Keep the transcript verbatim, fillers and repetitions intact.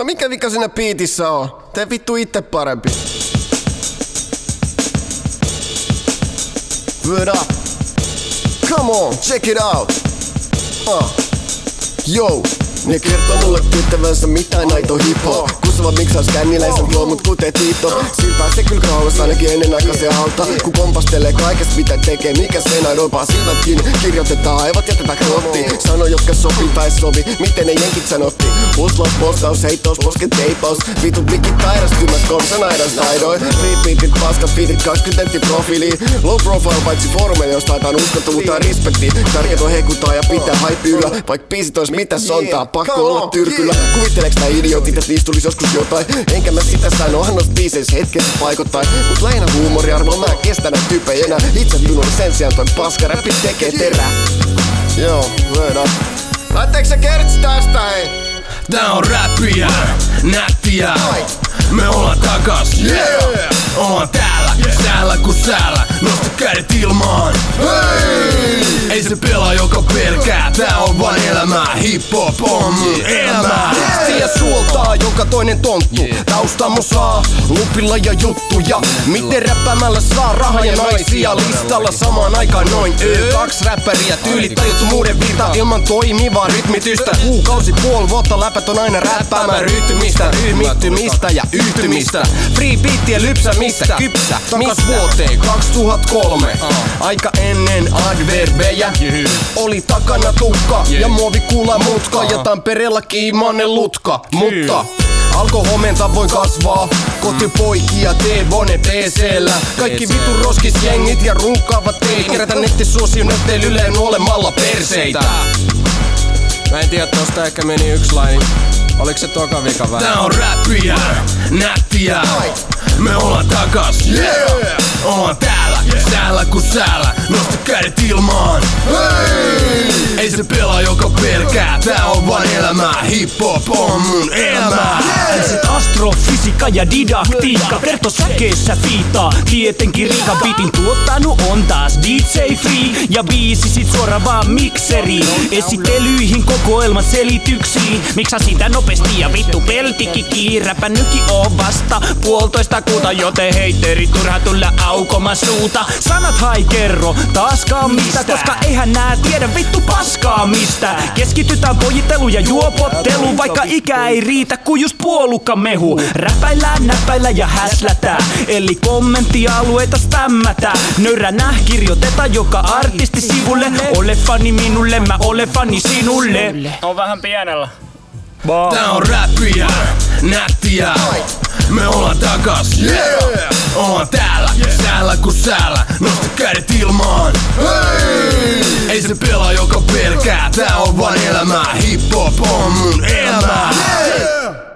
No mikä vika siinä biitissä on? Tee vittu itse parempi. Word up. Come on, check it out. Uh. Yo. Ne kertoo mulle tyttävänsä mitään aito hip-hop. Kusava miksaus känniläisen luo mut kuten Tito. Sillä pääsee kyl rauhassa ainakin ennenaikaisen alta. Kun kompastelee kaikesta mitä tekee, mikä sen aidopaa silmät kiinni. Kirjoitetaan aivot jätetään klottiin. Sano jotka sopii tai sovi, miten ne jenkit sanotti. Uslaus, postaus, heittaus, posken teipaus. Vitut mikit tairastymät, konsan aidas taidoin. Repeatit, paskat, fiitit, kaksikymmentä profiiliin. Low profile paitsi foorumeille, jos taitaan uskottavuutta ja respektiä. Tarjoto hekutaan ja pitää hype yllä. Vaik biisit ois mitä sontaa. Pakko olla tyrkyllä. Kuvitteleks nää idiotit, et niistä tulis joskus jotain? Enkä mä sitä sanohan noista biiseissä hetkessä paikottain. Mut lähinnä huumoriarvoa mä en kestä nää tyyppejä enää. Itse tunnulla sen sijaan toi paska räppi tekee terää. Joo, word up. Laitteeks sä kertsi tästä hei? Tää on räppiä, nättiä. Me ollaan takas, yeah! Ollaan täällä, säällä ku säällä. Nosta kädet ilmaan, hei! Ei se pelaa joka pelkää, tää on vaan elämää. Hip-hop on mun elämää. Tekstiä suoltaa joka toinen tonttu. Taustamo saa lupilla ja juttuja. Miten räppäämällä saa rahaa ja naisia listalla samaan aikaan noin öö. Kaksi räppäriä tyylit tajuttomuuden virta ilman toimivaa rytmitystä. Kuukausi puoli vuotta läpät on aina räppäämään ryhtymistä, ryhmittymistä ja yhtymistä. Free beattien lypsämistä, kypsä takas vuoteen kaksituhattakolme. Aika ennen adverbeja oli takana tukka ja muovikuula mutka ja Tampereella kiimainen lutka. Mutta alko homenta voi kasvaa, kotipoikia T-Bone P C:llä. Kaikki vitun roskisjengit ja runkkaavat teit. Kerätä nettisuosion nötteilyleen olemalla perseitä. Mä en tiedä, tosta ehkä meni yks laini. Oliks se toka vika vähän? Tää on räppiä, nättiä. Me ollaan takas, yeah! Ollaan täällä, säällä ku säällä. Nosta kädet ilmaan, hei! Ei se pelaa joka pelkää, tää on vaan elämää. Hip-hop on mun elämää. Sit astrofysiikka ja didaktiikka, Perto säkeessä fiitaa. Tietenkin Riikan biitin tuottanut on taas D J Free. Ja biisi sit suoraan vaan mikseriin. Esittelyihin kokoelman selityksiin. Miksasin tän nopeasti ja vittu peltikin kiiräpä nyki oo vasta puolitoista kuuta. Joten heitteeri turha tulla aukomaan suuta. Sanat hai kerro taaskaan mistä, koska eihän nää tiedä vittu paskaa mistä. Keskitytään pojitteluun ja juopotteluun, vaikka ikä ei riitä kuin just puolukka mehu. Räpäillään, näppäillään ja häslätään, eli kommenttialueita spämmätään. Nöyränä kirjoitetaan joka artisti sivulle. Ole fani minulle, mä ole fani sinulle. On vähän pienellä. Tää on räppiä, nättiä. Me ollaan takas, yeah! Ollaan täällä, säällä ku säällä. Nosta kädet ilmaan, hei! Ei se pelaa joka pelkää, tää on vaan elämää. Hip-hop on mun elämää, yeah!